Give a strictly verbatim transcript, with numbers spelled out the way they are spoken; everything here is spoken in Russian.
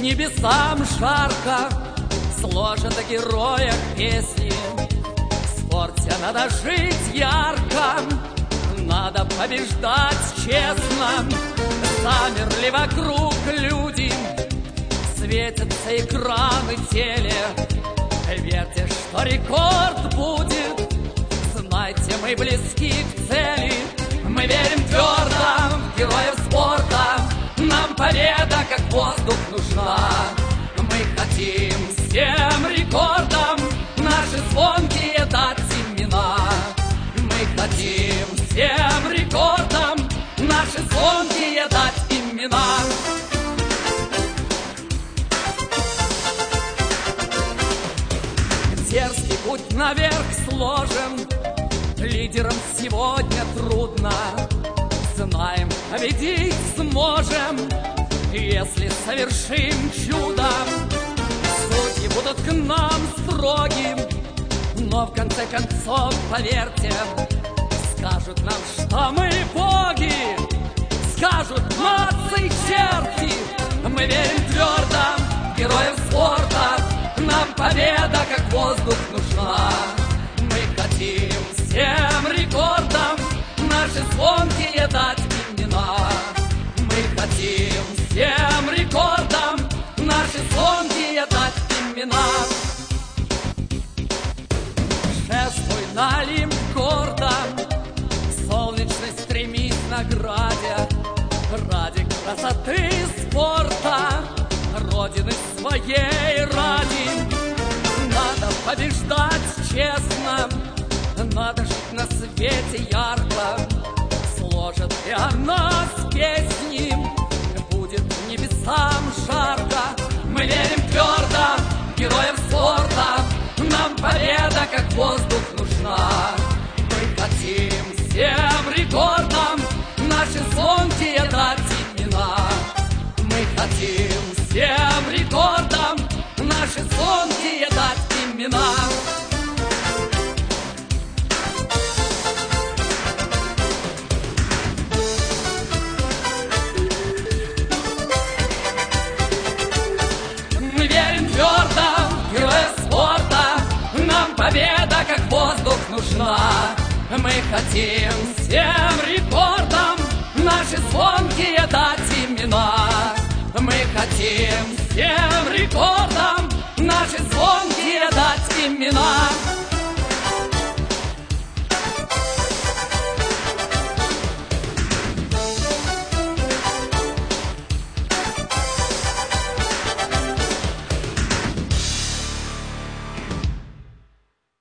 небесам жарко, сложат о героях песни. В спорте надо жить ярко, надо побеждать честно. Замерли вокруг люди, светятся экраны теле. Верьте, что рекорд будет, знайте, мы близки к цели. Мы верим твердо в героев спорта, нам победа как воздух нужна. Мы хотим всем рекордам наши звонкие дать имена. Мы хотим всем рекордам наши звонкие дать имена. Дерзкий путь наверх сложен, лидерам сегодня трудно. Знаем, победить сможем, если совершим чудо. Судьи будут к нам строги, но в конце концов, поверьте, скажут нам, что мы боги. Скажут молодцы и черти, мы верим твердо в героев спорта. Нам победа как воздух нужна. Мы хотим всем рекордам наши звонкие дать имена. Мы хотим всем рекордам наши звонкие дать имена. Шествуй на Олимп гордо, солнечной стремись к награде. Ради красоты спорта, Родины своей ради. Надо побеждать честно, надо жить на свете ярко. Сложат и о нас песни, будет небесам жарко. Мы верим твердо в героев спорта, нам победа как воздух нужна. Мы хотим всем рекордам наши звонкие дать имена. Мы хотим всем рекордам наши звонкие дать имена. Мы верим твердо в героев спорта, нам победа как воздух нужна. Мы хотим всем рекордам наши звонкие дать имена. Мы хотим всем рекордам наши звонкие дать имена.